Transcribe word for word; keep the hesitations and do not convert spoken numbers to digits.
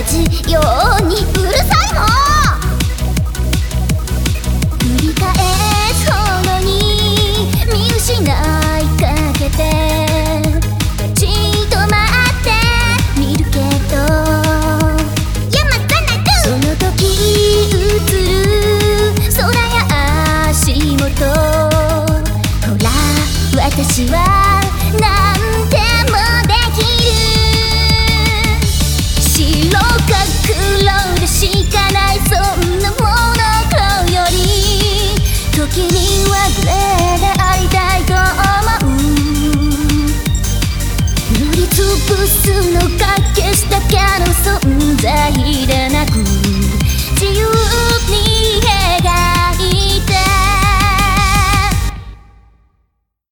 じようにうるさいもん。繰り返すほどに見失いかけて立ち止まって見るけど、その時映る空や足元、ほら私はなんてもできる。白か黒でしかないそんなモノクロより、時にはグレーでありたいと思う。塗りつぶすのか消すだけの存在でなく、